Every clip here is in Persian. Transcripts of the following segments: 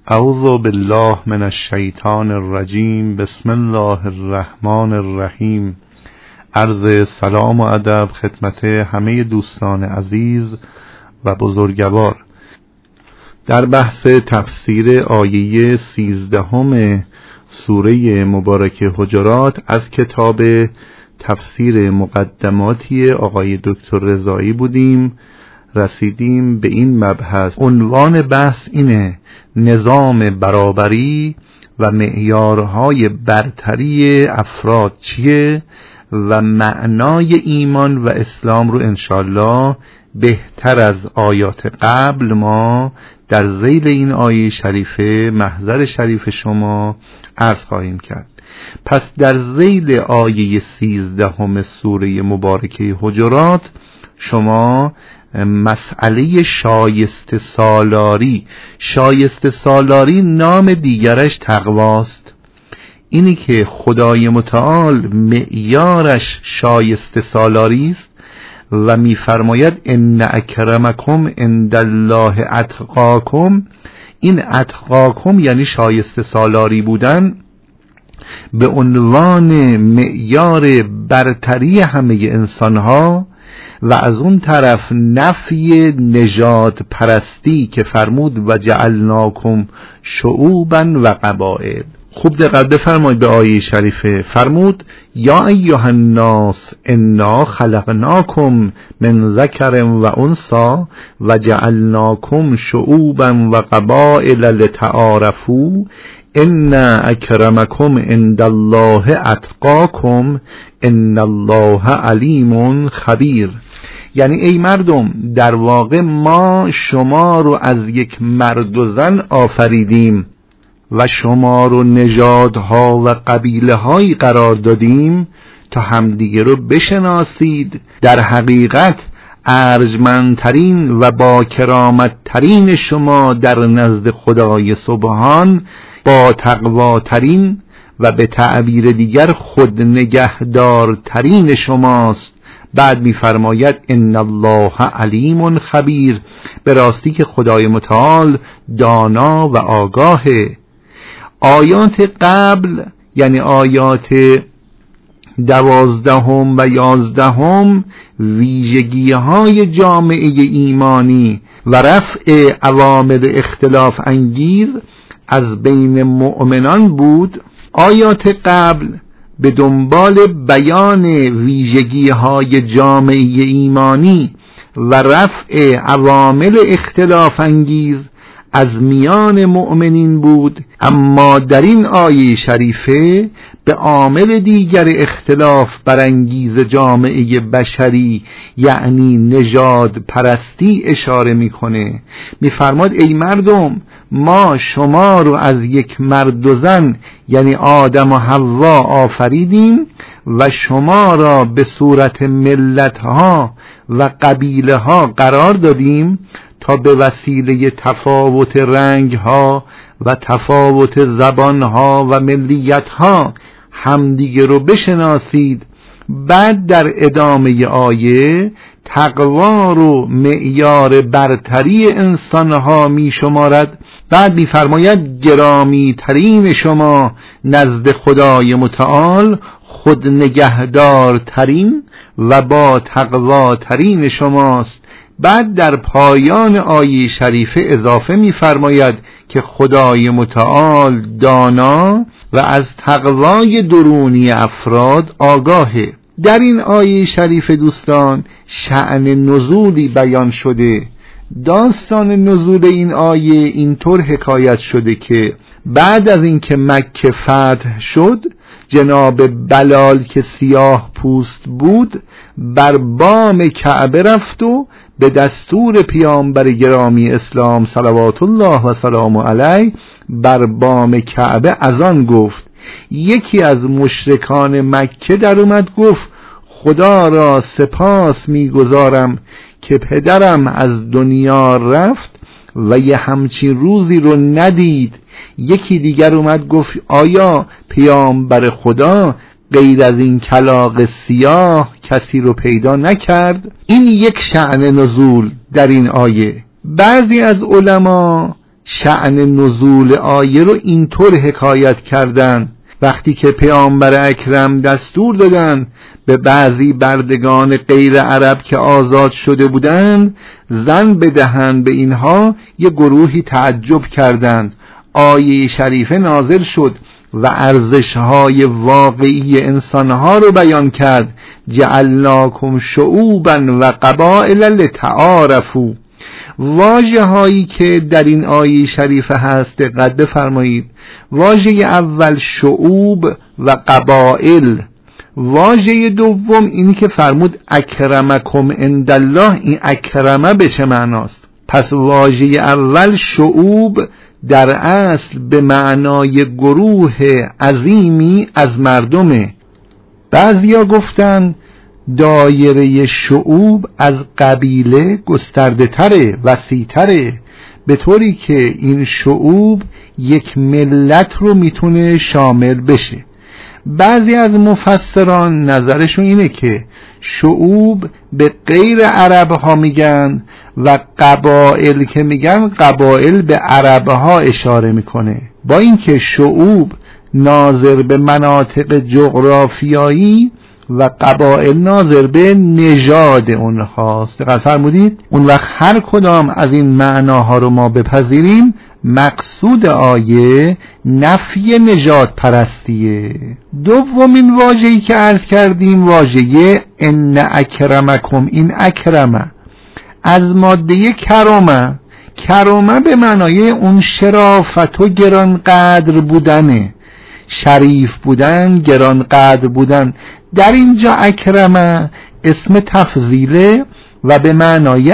اعوذ بالله من الشیطان الرجیم. بسم الله الرحمن الرحیم. عرض سلام و ادب خدمت همه دوستان عزیز و بزرگوار. در بحث تفسیر آیه 13 سوره مبارکه حجرات از کتاب تفسیر مقدماتی آقای دکتر رضایی بودیم. رسیدیم به این مبحث. عنوان بحث اینه: نظام برابری و معیارهای برتری افراد چیه و معنای ایمان و اسلام رو انشالله بهتر از آیات قبل ما در ذیل این آیه شریفه محضر شریف شما عرض خواهیم کرد. پس در ذیل آیه 13 سوره مبارکه حجرات شما مسئله شایسته سالاری نام دیگرش تقواست. اینی که خدای متعال معیارش شایسته سالاری است و میفرماید ان اکرمکم عند الله اتقاکم. این اتقاکم یعنی شایسته سالاری بودن به عنوان معیار برتری همه انسانها، و از اون طرف نفی نژاد پرستی که فرمود و جعلناکم شعوبا و قبائل. خوب دقت بفرمایید به آیه شریفه. فرمود یا ایها الناس انا خلقناکم من ذکر و انثی و جعلناکم شعوبا و قبائل لتعارفوا ان اکرمکم عند الله اتقاکم ان الله علیم خبیر. یعنی ای مردم، در واقع ما شما رو از یک مرد و زن آفریدیم و شما رو نژادها و قبیله هایی قرار دادیم تا همدیگه رو بشناسید. در حقیقت ارجمندترین و با کرامتترین شما در نزد خدای سبحان با تقواترین و به تعبیر دیگر خود نگهدارترین شماست. بعد می‌فرماید ان الله علیم خبیر. به راستی که خدای متعال دانا و آگاهه. آیات قبل یعنی آیات 12 و 11 ویژگی‌های جامعه ایمانی و رفع عوامل اختلاف انگیز از بین مؤمنان بود. آیات قبل به دنبال بیان ویژگی‌های جامعه ایمانی و رفع عوامل اختلاف انگیز از میان مؤمنین بود، اما در این آیه شریفه به عامل دیگر اختلاف برانگیز جامعه بشری یعنی نژاد پرستی اشاره میکنه. میفرماد ای مردم، ما شما رو از یک مرد و زن یعنی آدم و حوا آفریدیم و شما را به صورت ملتها و قبیله ها قرار دادیم تا به وسیله تفاوت رنگها و تفاوت زبانها و ملیتها همدیگه رو بشناسید. بعد در ادامه آیه تقوا رو معیار برتری انسانها می شمارد. بعد می فرماید گرامی ترین شما نزد خدای متعال خود نگهدار ترین و با تقوا ترین شماست. بعد در پایان آیه شریفه اضافه می فرماید که خدای متعال دانا و از تقوای درونی افراد آگاهه. در این آیه شریف دوستان شأن نزولی بیان شده. داستان نزول این آیه اینطور حکایت شده که بعد از اینکه مکه فتح شد، جناب بلال که سیاه پوست بود بر بام کعبه رفت و به دستور پیامبر گرامی اسلام صلوات الله و سلام علیه بر بام کعبه اذان گفت. یکی از مشرکان مکه در اومد گفت خدا را سپاس میگذارم که پدرم از دنیا رفت و یه همچین روزی رو ندید. یکی دیگر اومد گفت آیا پیامبر خدا غیر از این کلاغ سیاه کسی رو پیدا نکرد؟ این یک شأن نزول در این آیه. بعضی از علما شأن نزول آیه رو اینطور حکایت کردن: وقتی که پیامبر اکرم دستور دادن به بعضی بردگان غیر عرب که آزاد شده بودند زن بدهند به اینها، یه گروهی تعجب کردند. آیه شریفه نازل شد و ارزش‌های واقعی انسان‌ها رو بیان کرد. جعلناکم شعوبا و قبائل لتعارفوا. واژه هایی که در این آیه شریفه هست دقت بفرمایید. واژه اول شعوب و قبائل. واژه دوم اینی که فرمود اکرمکم عندالله. این اکرمه به چه معناست؟ پس واژه اول شعوب در اصل به معنای گروه عظیمی از مردمه. بعضیا گفتن دایره شعوب از قبیله گسترده تره، وسیع تره، به طوری که این شعوب یک ملت رو میتونه شامل بشه. بعضی از مفسران نظرشون اینه که شعوب به غیر عرب ها میگن و قبائل که میگن قبائل به عرب ها اشاره میکنه، با اینکه شعوب ناظر به مناطق جغرافیایی و قبائل ناظر به نژاد اونهاست. دقت فرمودید؟ اون وقت هر کدام از این معناها رو ما بپذیریم، مقصود آیه نفی نژاد پرستیه. دومین واژه‌ای که عرض کردیم واژه ان اکرمکم. این اکرمه از ماده کرامه. کرامه به معنای اون شرافت و گرانقدر بودنه، شریف بودن، گرانقدر بودن. در اینجا اکرمه اسم تفضیله و به معنای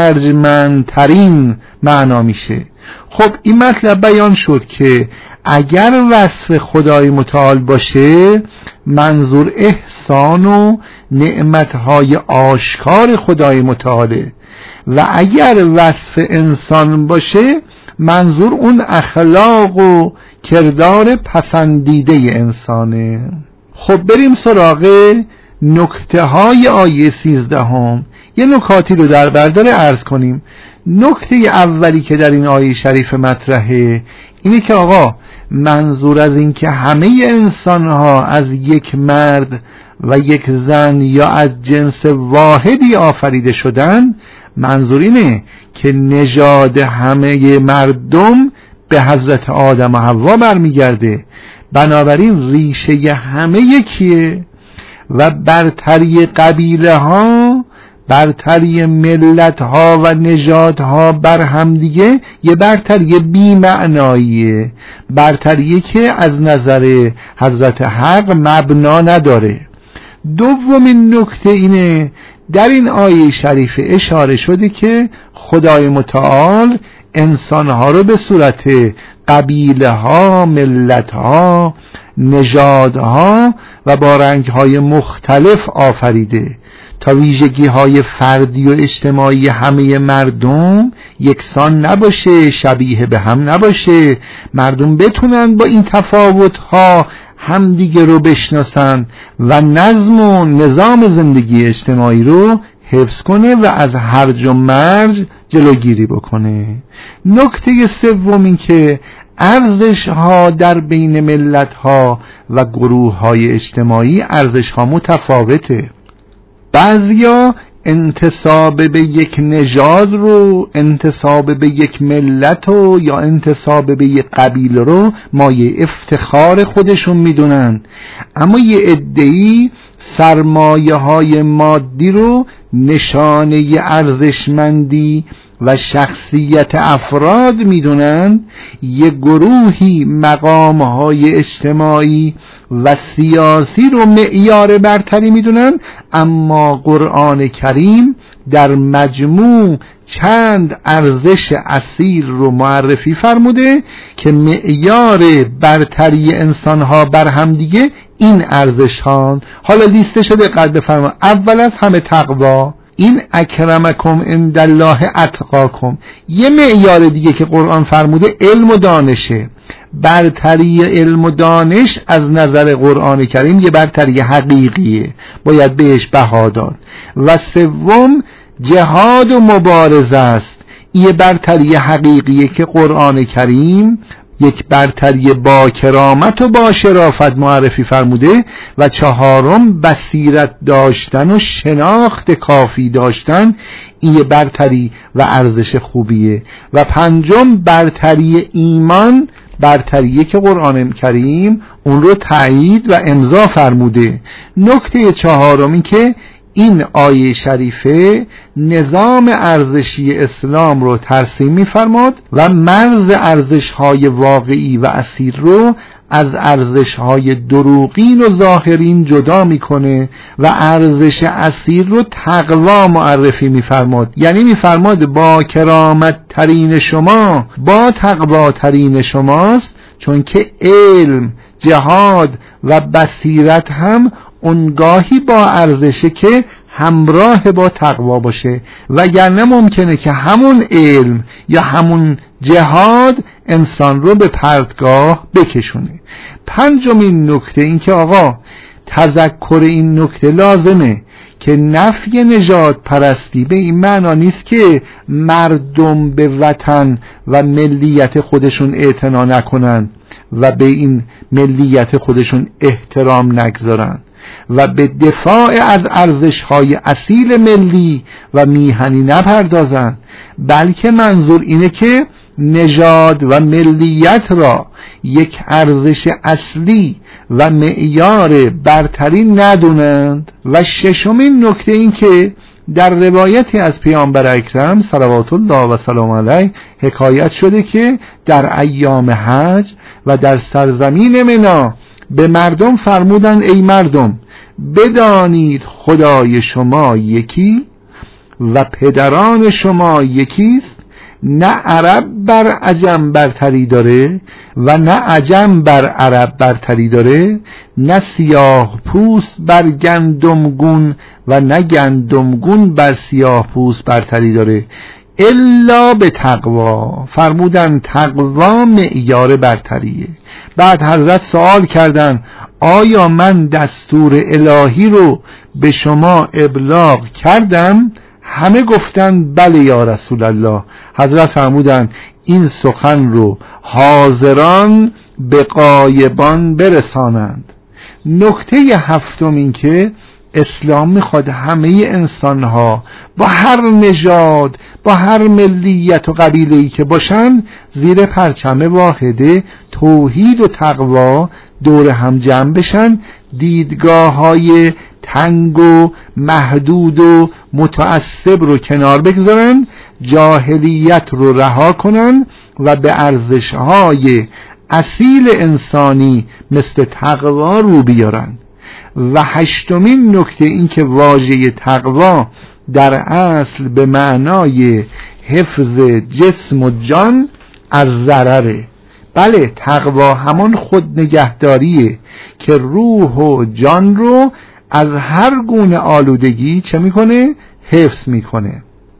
ارجمندترین معنا میشه. خب این مطلب بیان شد که اگر وصف خدای متعال باشه منظور احسان و نعمتهای آشکار خدای متعاله، و اگر وصف انسان باشه منظور اون اخلاق و کردار پسندیده انسانه. خب بریم سراغ نکته های آیه 13. یه نکاتی رو در بردار عرض کنیم. نکته اولی که در این آیه شریف مطرحه اینه که آقا منظور از این که همه انسان ها از یک مرد و یک زن یا از جنس واحدی آفریده شدن، منظور اینه که نژاد همه مردم به حضرت آدم و حوا برمیگرده. بنابراین ریشه همه یکیه و برتری قبیله ها، برتری ملت ها و نژاد ها بر هم دیگه یه برتری بی معناییه، برتری که از نظر حضرت حق مبنا نداره. دومین نکته اینه در این آیه شریف اشاره شده که خدای متعال انسانها رو به صورت قبیله ها، ملت ها، نژاد ها و با رنگ های مختلف آفریده تا ویژگی های فردی و اجتماعی همه مردم یکسان نباشه، شبیه به هم نباشه، مردم بتونن با این تفاوت ها همدیگه رو بشناسن و نظم و نظام زندگی اجتماعی رو حفظ کنه و از هرج و مرج جلوگیری بکنه. نکته سوم این که ارزش ها در بین ملت ها و گروه های اجتماعی ارزش ها متفاوته. بعضیا انتساب به یک نژاد رو، انتساب به یک ملت رو یا انتساب به یک قبیله رو مایه افتخار خودشون میدونن، اما یه عده‌ای سرمایه های مادی رو نشانه ارزشمندی و شخصیت افراد میدونن. یه گروهی مقام های اجتماعی و سیاسی رو معیار برتری میدونن، اما قرآن کریم در مجموع چند ارزش اصیل رو معرفی فرموده که معیار برتری انسانها بر هم دیگه این ارزش ها. حالا لیستش رو دقت بفرمایید. اول از همه تقوا. این اکرمکم عندالله اتقاکم. یه معیار دیگه که قرآن فرموده علم و دانشه. برتری علم و دانش از نظر قرآن کریم یه برتری حقیقیه، باید بهش بها داد. و سوم جهاد و مبارزه است. این برتری حقیقیه که قرآن کریم یک برتری با کرامت و با شرافت معرفی فرموده. و چهارم بصیرت داشتن و شناخت کافی داشتن، این برتری و ارزش خوبیه. و پنجم برتری ایمان، برتریه که قرآن کریم اون رو تایید و امضا فرموده. نکته چهارم این که این آیه شریفه نظام ارزشی اسلام رو ترسیم می‌فرماد و مرز ارزش‌های واقعی و اصیل رو از ارزش‌های دروغین و ظاهرین جدا می‌کنه و ارزش اصیل رو تقوا معرفی می‌فرماد. یعنی می‌فرماد با کرامت ترین شما با تقوا ترین شماست، چون که علم، جهاد و بصیرت هم اونگاهی با ارزشه که همراه با تقوا باشه، وگرنه ممکنه که همون علم یا همون جهاد انسان رو به پرتگاه بکشونه. پنجمین نکته این که آقا تذکر این نکته لازمه که نفی نژاد پرستی به این معنا نیست که مردم به وطن و ملیت خودشون اعتنا نکنن و به این ملیت خودشون احترام نگذارن و به دفاع از ارزش‌های اصیل ملی و میهنی نپردازند، بلکه منظور اینه که نژاد و ملیت را یک ارزش اصلی و معیار برتری ندونند. و ششمین نکته این که در روایتی از پیامبر اکرم صلوات الله و سلام علیه حکایت شده که در ایام حج و در سرزمین منی به مردم فرمودند ای مردم بدانید خدای شما یکی و پدران شما یکیست، نه عرب بر عجم برتری داره و نه عجم بر عرب برتری داره، نه سیاه پوست بر گندمگون و نه گندمگون بر سیاه پوست برتری داره الا به تقوا. فرمودن تقوا معیار برتریه. بعد حضرت سوال کردن آیا من دستور الهی رو به شما ابلاغ کردم؟ همه گفتن بله یا رسول الله. حضرت فرمودن این سخن رو حاضران به غایبان برسانند. نکته هفتم این که اسلام میخواد همه انسانها با هر نژاد با هر ملیت و قبیله‌ای که باشن زیر پرچم واحده توحید و تقوا دور هم جمع بشن، دیدگاه‌های تنگ و محدود و متعصب رو کنار بگذارن، جاهلیت رو رها کنن و به ارزش‌های اصیل انسانی مثل تقوا رو بیارن. و هشتمین نکته این که واژه تقوا در اصل به معنای حفظ جسم و جان از ضرره. بله تقوا همان خود نگهداریه که روح و جان رو از هر گونه آلودگی چه میکنه؟ حفظ میکنه.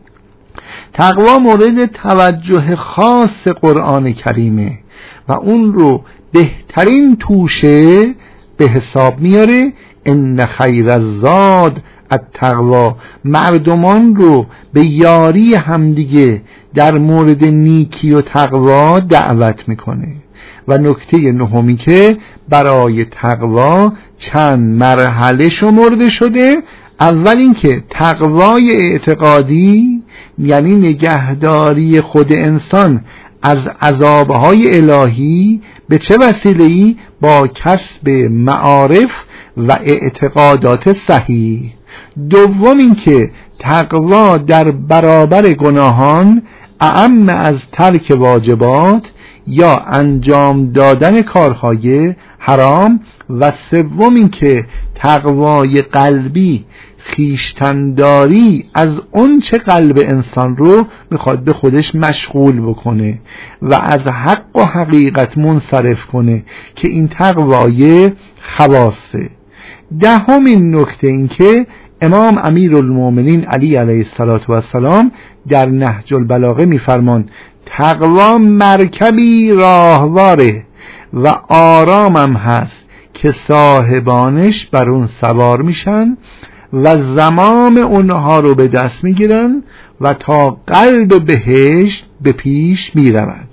تقوا مورد توجه خاص قرآن کریمه و اون رو بهترین توشه به حساب میاره. ان خیر الزاد التقوا، مردمان رو به یاری همدیگه در مورد نیکی و تقوا دعوت میکنه. و نکته نهمی که برای تقوا چند مرحله شمرده شده. اول این که تقوای اعتقادی یعنی نگهداری خود انسان از عذابهای الهی به چه وسیله‌ای؟ با کسب معارف و اعتقادات صحیح. دوم این که تقوا در برابر گناهان اعم از ترک واجبات یا انجام دادن کارهای حرام. و سوم این که تقوای قلبی خویشتن‌داری از اون چه قلب انسان رو میخواد به خودش مشغول بکنه و از حق و حقیقت منصرف کنه که این تقوای خواصه. دهمین نکته این که امام امیرالمومنین علی علیه السلام در نهج البلاغه میفرمان تقوا مرکبی راهواره و آرامم هست که صاحبانش بر اون سوار میشن و زمام اونها رو به دست میگیرن و تا قلب بهشت به پیش میروند.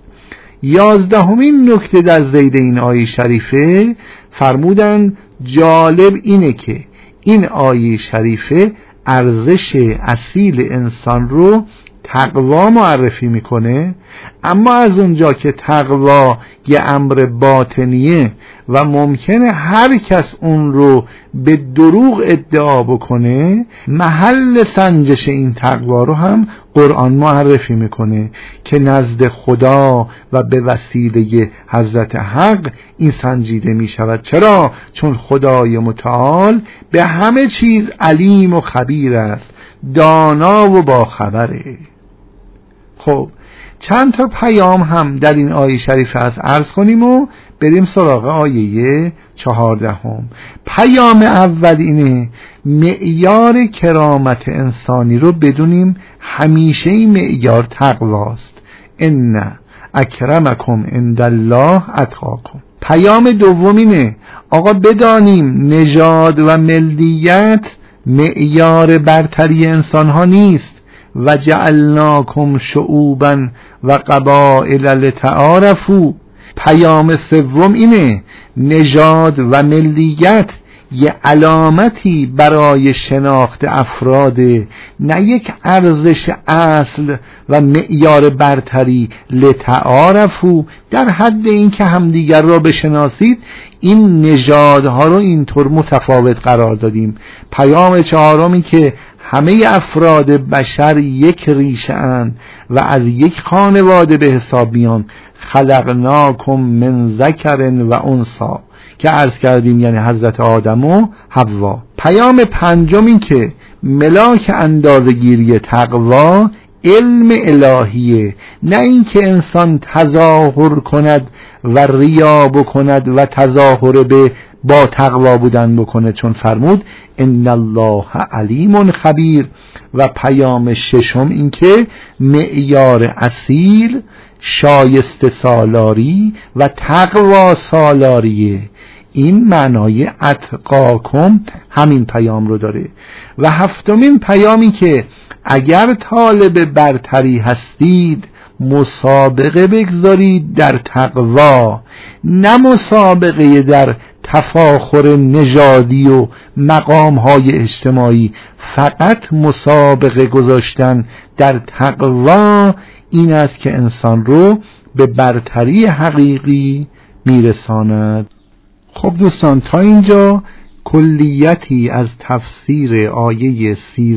11مین نکته در ذیل این آیه شریفه فرمودن جالب اینه که این آیه شریفه ارزش اصیل انسان رو تقوا معرفی میکنه، اما از اونجا که تقوا یه امر باطنیه و ممکنه هر کس اون رو به دروغ ادعا بکنه، محل سنجش این تقوا رو هم قرآن معرفی میکنه که نزد خدا و به وسیله حضرت حق این سنجیده میشود. چرا؟ چون خدای متعال به همه چیز علیم و خبیر است، دانا و باخبره. خب چند تا پیام هم در این آیه شریف هست، عرض کنیم و بریم سراغ آیه 14. پیام اول اینه معیار کرامت انسانی رو بدونیم همیشه این معیار تقواست. ان اکرمکم عند الله اتقاکم. پیام دوم اینه آقا بدانیم نژاد و ملیت معیار برتری انسان ها نیست. و جعلناکم شعوبا و قبائل لتعارفوا. پیام سوم اینه نژاد و ملیت یه علامتی برای شناخت افراده، نه یک ارزش اصل و معیار برتری. لتعارفوا در حد این که همدیگر را بشناسید. این نژادها رو اینطور متفاوت قرار دادیم. پیام چهارمی که همه افراد بشر یک ریشه اند و از یک خانواده به حساب میان. خلقناکم من ذکر و انثی که عرض کردیم یعنی حضرت آدم و حوا. پیام پنجم این که ملاک اندازه‌گیری تقوا علم الهیه، نه اینکه انسان تظاهر کند و ریا بکند و تظاهر به با تقوا بودن بکنه، چون فرمود ان الله علیم خبیر. و پیام ششم این که معیار اصیل شایسته سالاری و تقوا سالاریه. این معنای اتقاکم همین پیام رو داره. و هفتمین پیامی که اگر طالب برتری هستید مسابقه بگذارید در تقوا، نه مسابقه در تفاخر نژادی و مقام‌های اجتماعی، فقط مسابقه گذاشتن در تقوا این است که انسان رو به برتری حقیقی میرساند. خب دوستان تا اینجا کلیتی از تفسیر آیه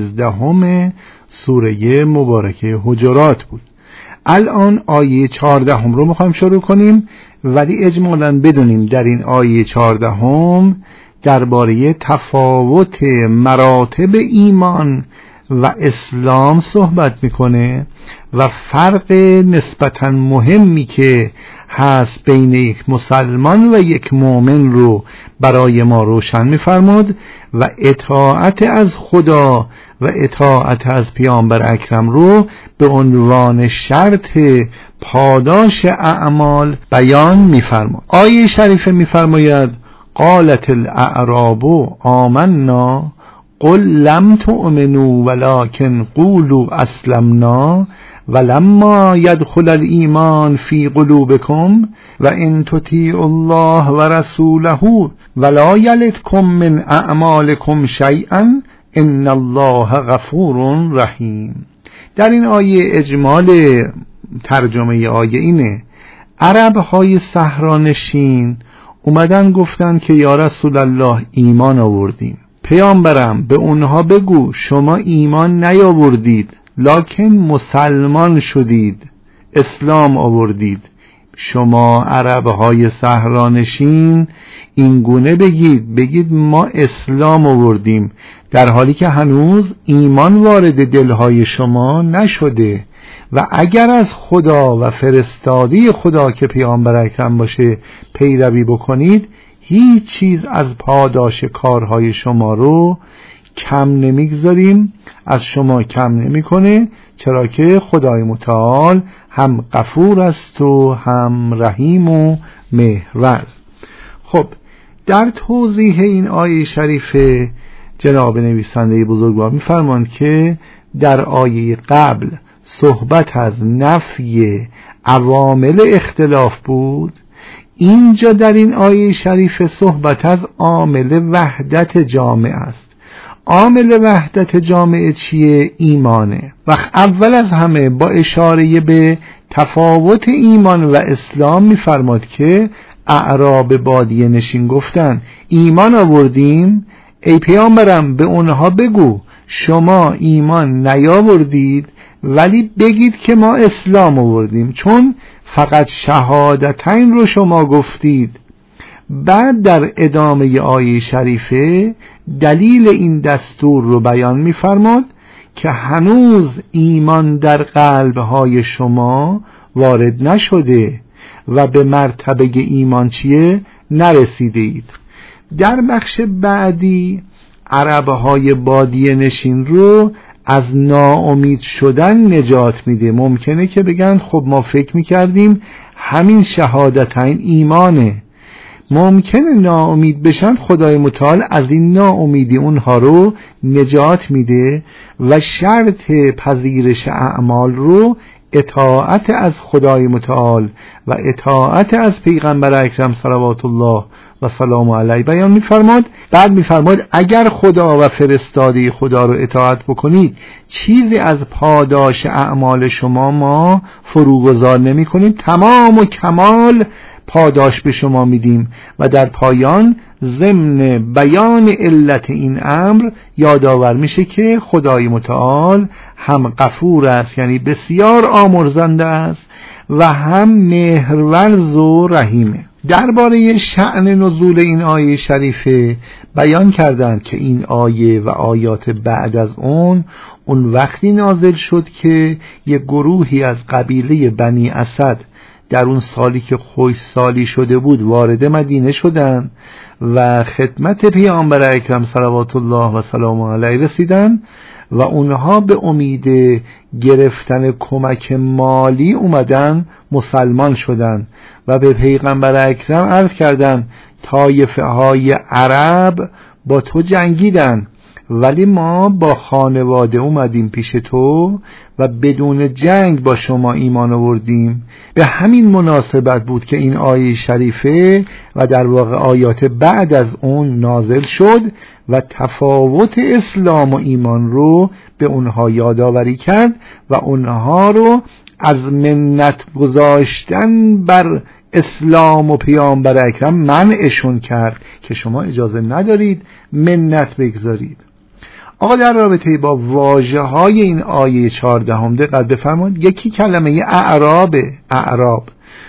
13 سوره مبارکه حجرات بود. الان آیه 14 رو میخوایم شروع کنیم، ولی اجمالاً بدونیم در این آیه 14 درباره تفاوت مراتب ایمان و اسلام صحبت میکنه و فرق نسبتاً مهمی که هست بین یک مسلمان و یک مؤمن رو برای ما روشن می‌فرماد و اطاعت از خدا و اطاعت از پیامبر اکرم رو به عنوان شرط پاداش اعمال بیان می‌فرماد. آیه شریفه می‌فرماید قالت الاعراب آمنا قل لم تؤمنوا ولكن قولوا اسلمنا ولما يدخل الایمان فی قلوبکم و ان تطیعوا الله و رسوله ولا یلتکم من اعمالکم شیئا ان الله غفور رحیم. در این آیه اجمال ترجمه آیه اینه عرب های صحرانشین اومدن گفتن که یا رسول الله ایمان آوردیم. پیامبرم به اونها بگو شما ایمان نیاوردید لکن مسلمان شدید، اسلام آوردید. شما عربهای صحرانشین این گونه بگید ما اسلام آوردیم، در حالی که هنوز ایمان وارد دلهای شما نشده. و اگر از خدا و فرستادی خدا که پیامبر اکرم باشه پیروی بکنید، هیچ چیز از پاداش کارهای شما رو کم نمیگذاریم، از شما کم نمیکنه، چرا که خدای متعال هم غفور است و هم رحیم و مهربان است. خب در توضیح این آیه شریفه جناب نویسنده بزرگوار می‌فرمایند که در آیه قبل صحبت از نفی عوامل اختلاف بود، اینجا در این آیه شریف صحبت از عامل وحدت جامعه است. عامل وحدت جامعه چیه؟ ایمانه. و اول از همه با اشاره به تفاوت ایمان و اسلام می‌فرماد که اعراب بادیه نشین گفتن ایمان آوردیم، ای پیامبرم به اونها بگو شما ایمان نیاوردید ولی بگید که ما اسلام آوردیم، چون فقط شهادتین رو شما گفتید. بعد در ادامه آیه شریفه دلیل این دستور رو بیان می‌فرماد که هنوز ایمان در قلب‌های شما وارد نشده و به مرتبه ایمان چیه؟ نرسیده اید. در بخش بعدی عرب‌های بادیه نشین رو از ناامید شدن نجات میده. ممکنه که بگن خب ما فکر میکردیم همین شهادتین ایمانه. ممکنه ناامید بشن، خدای متعال از این ناامیدی اونها رو نجات میده و شرط پذیرش اعمال رو اطاعت از خدای متعال و اطاعت از پیغمبر اکرم صلوات الله و سلام علیه بیان می‌فرماد. بعد می‌فرماد اگر خدا و فرستاده خدا رو اطاعت بکنید چیزی از پاداش اعمال شما ما فروگذار نمی‌کنیم، تمام و کمال پاداش به شما میدیم. و در پایان ضمن بیان علت این امر یادآور میشه که خدای متعال هم غفور است، یعنی بسیار آمرزنده است، و هم مهرورز و رحیمه. درباره شأن نزول این آیه شریفه بیان کردند که این آیه و آیات بعد از اون وقتی نازل شد که یک گروهی از قبیله بنی اسد در اون سالی که خوش سالی شده بود وارد مدینه شدند و خدمت پیامبر اکرم صلوات الله و سلام علیه رسیدن و اونها به امید گرفتن کمک مالی اومدن مسلمان شدن و به پیغمبر اکرم عرض کردن طایفه های عرب با تو جنگیدن ولی ما با خانواده اومدیم پیش تو و بدون جنگ با شما ایمان آوردیم. به همین مناسبت بود که این آیه شریفه و در واقع آیات بعد از اون نازل شد و تفاوت اسلام و ایمان رو به اونها یادآوری کرد و اونها رو از منت گذاشتن بر اسلام و پیامبر اکرم منعشون کرد که شما اجازه ندارید منت بگذارید. آقا در رابطه با واژه های این آیه 14 دقت بفرمایید. یکی کلمه اعراب،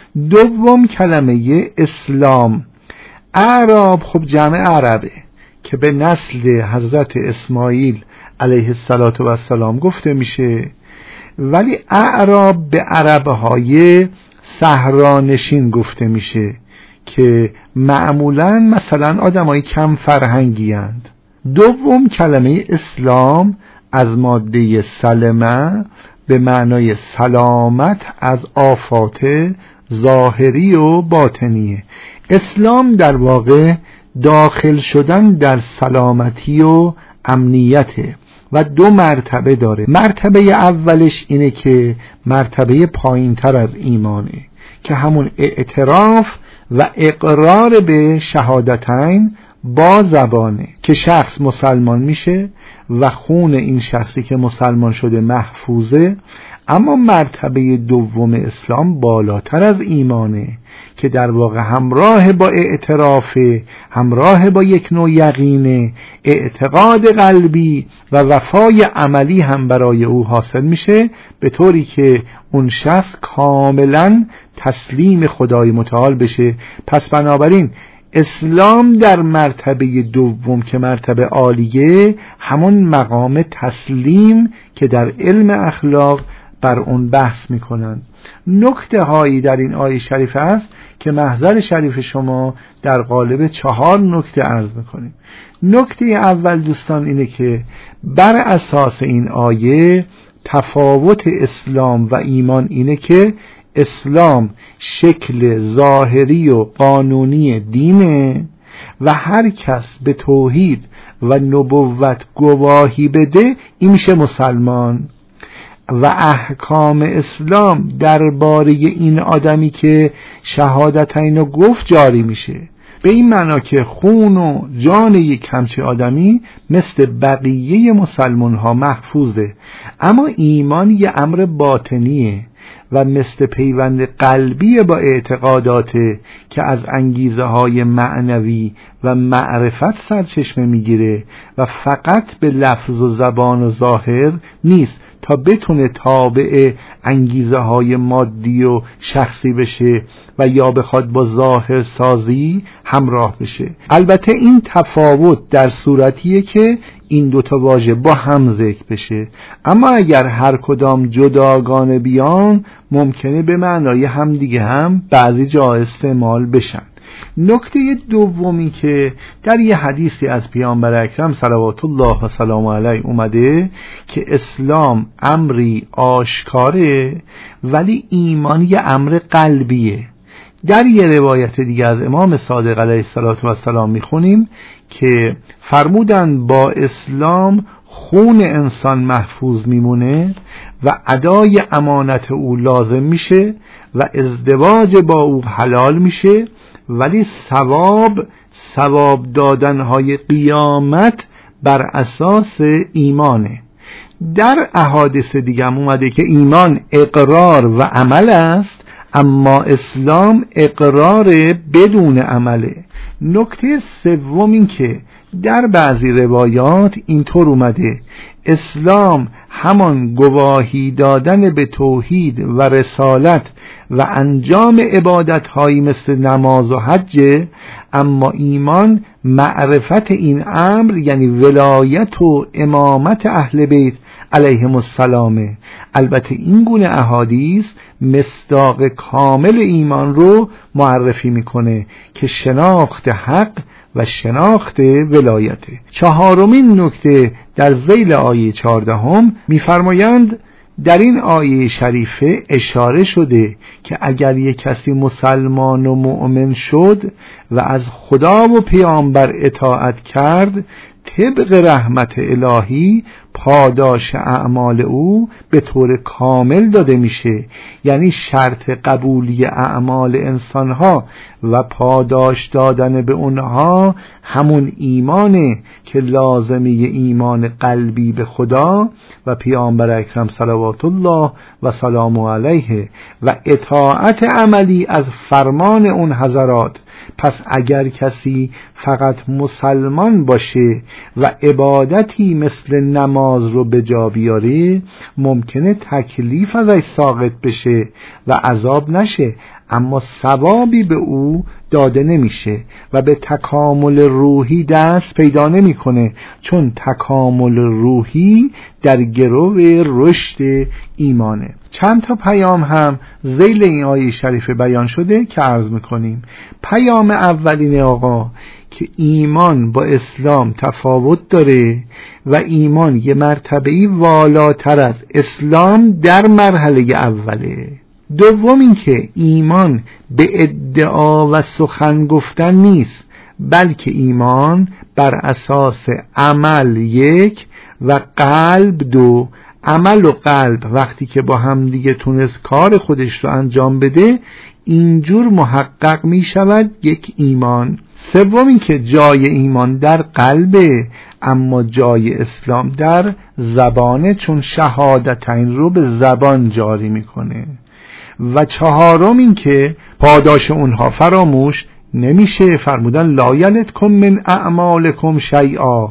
دوم کلمه اسلام. اعراب خب جمع عربه که به نسل حضرت اسماعیل علیه السلام گفته میشه، ولی اعراب به عربهای صحرانشین گفته میشه که معمولا مثلا آدمای کم فرهنگی هستند. دوم کلمه اسلام از ماده سلمه به معنای سلامت از آفات ظاهری و باطنیه. اسلام در واقع داخل شدن در سلامتی و امنیته و دو مرتبه داره. مرتبه اولش اینه که مرتبه پایین تر از ایمانه که همون اعتراف و اقرار به شهادتین با زبانه که شخص مسلمان میشه و خون این شخصی که مسلمان شده محفوظه. اما مرتبه دوم اسلام بالاتر از ایمانه که در واقع همراه با اعتراف، همراه با یک نوع یقین، اعتقاد قلبی و وفای عملی هم برای او حاصل میشه، به طوری که اون شخص کاملا تسلیم خدای متعال بشه. پس بنابراین اسلام در مرتبه دوم که مرتبه عالیه، همون مقام تسلیم که در علم اخلاق بر اون بحث میکنن. نکته هایی در این آیه شریف است که محضر شریف شما در قالب 4 نکته عرض میکنیم. نکته اول دوستان اینه که بر اساس این آیه تفاوت اسلام و ایمان اینه که اسلام شکل ظاهری و قانونی دینه و هر کس به توحید و نبوت گواهی بده این میشه مسلمان و احکام اسلام درباره این آدمی که شهادتین رو گفت جاری میشه، به این معنا که خون و جان یک همچه آدمی مثل بقیه مسلمان ها محفوظه. اما ایمان یه امر باطنیه و مثل پیوند قلبی با اعتقاداته که از انگیزه های معنوی و معرفت سرچشمه میگیره و فقط به لفظ و زبان و ظاهر نیست تا بتونه تابع انگیزه های مادی و شخصی بشه و یا بخواد با ظاهر سازی همراه بشه. البته این تفاوت در صورتیه که این دوتا واژه با هم ذکر بشه، اما اگر هر کدام جداگانه بیان ممکنه به معنای همدیگه هم بعضی جا استعمال بشن. نکته دومی که در یه حدیثی از پیامبر اکرم صلوات الله و سلام علیه اومده که اسلام امری آشکاره ولی ایمان یه امر قلبیه. در یه روایت دیگه از امام صادق علیه السلام میخونیم که فرمودن با اسلام خون انسان محفوظ میمونه و ادای امانت او لازم میشه و ازدواج با او حلال میشه، ولی ثواب دادنهای قیامت بر اساس ایمانه. در احادیث دیگه هم اومده که ایمان اقرار و عمل است، اما اسلام اقرار بدون عمله. نکته سوم این که در بعضی روایات اینطور اومده اسلام همان گواهی دادن به توحید و رسالت و انجام عبادت‌هایی مثل نماز و حج، اما ایمان معرفت این امر یعنی ولایت و امامت اهل بیت علیهم السلام. البته این گونه احادیث مصداق کامل ایمان رو معرفی میکنه که شناخت حق و شناخت ولایته. چهارمین نکته در ذیل آیه 14 میفرمایند در این آیه شریفه اشاره شده که اگر یک کسی مسلمان و مؤمن شد و از خدا و پیامبر اطاعت کرد، طبق رحمت الهی پاداش اعمال او به طور کامل داده میشه. یعنی شرط قبولی اعمال انسانها و پاداش دادن به اونها همون ایمانه که لازمه ایمان قلبی به خدا و پیامبر اکرم صلوات الله و سلام علیه و اطاعت عملی از فرمان اون حضرات. پس اگر کسی فقط مسلمان باشه و عبادتی مثل نماز رو به جا بیاره، ممکنه تکلیف ازش ساقط بشه و عذاب نشه، اما ثوابی به او داده نمیشه و به تکامل روحی دست پیدا نمیکنه، چون تکامل روحی در گرو رشد ایمانه. چند تا پیام هم ذیل این آیه شریفه بیان شده که عرض میکنیم. پیام اولین آقا که ایمان با اسلام تفاوت داره و ایمان یه مرتبه‌ای والاتر از اسلام در مرحله اوله. دوم این که ایمان به ادعا و سخن گفتن نیست، بلکه ایمان بر اساس عمل یک و قلب دو. عمل و قلب وقتی که با هم دیگه تونست کار خودش رو انجام بده، اینجور محقق می شود یک ایمان. سوم این که جای ایمان در قلبه، اما جای اسلام در زبانه، چون شهادتین رو به زبان جاری میکنه. و چهارم این که پاداش اونها فراموش نمیشه. فرمودن لا یلتکم من اعمالکم شیئا،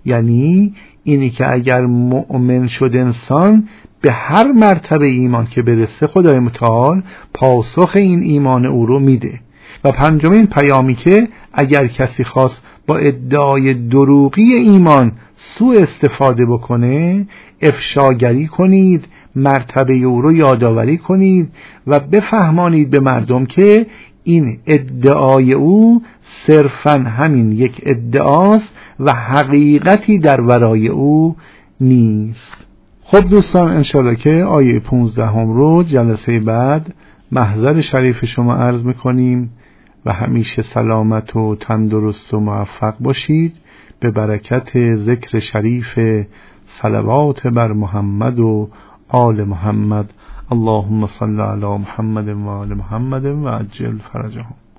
یعنی اینی که اگر مؤمن شد انسان به هر مرتبه ایمان که برسه، خدای متعال پاسخ این ایمان او رو میده. و پنجمین پیامی که اگر کسی خواست با ادعای دروغی ایمان سوء استفاده بکنه، افشاگری کنید، مرتبه او رو یادآوری کنید و بفهمانید به مردم که این ادعای او صرفاً همین یک ادعاست و حقیقتی در ورای او نیست. خب دوستان، انشالله که آیه 15 رو جلسه بعد محضر شریف شما عرض میکنیم و همیشه سلامت و تندرست و موفق باشید به برکت ذکر شریف صلوات بر محمد و آل محمد. اللهم صل علی محمد و آل محمد و عجل فرجهم.